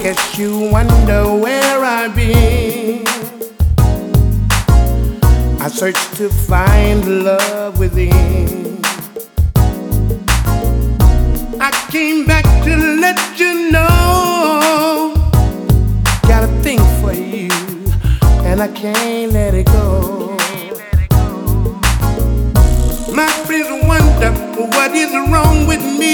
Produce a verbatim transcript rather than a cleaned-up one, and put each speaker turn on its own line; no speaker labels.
guess you wonder where I've been. I searched to find love within. I came back to let you know, got a thing for you, and I can't let it go. My friends wonder what is wrong with me.